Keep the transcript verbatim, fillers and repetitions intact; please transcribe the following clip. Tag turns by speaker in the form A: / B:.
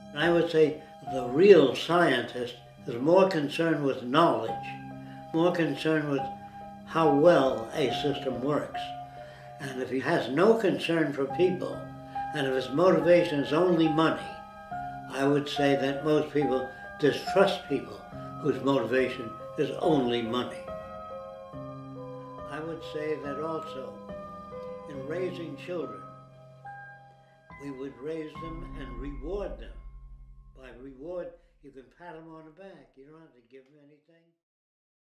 A: I would say the real scientist is more concerned with knowledge, more concerned with how well a system works. And if he has no concern for people, and if his motivation is only money, I would say that most people distrust people whose motivation is only money. I would say that also, in raising children, we would raise them and reward them. By reward, you can pat them on the back. You don't have to give them anything.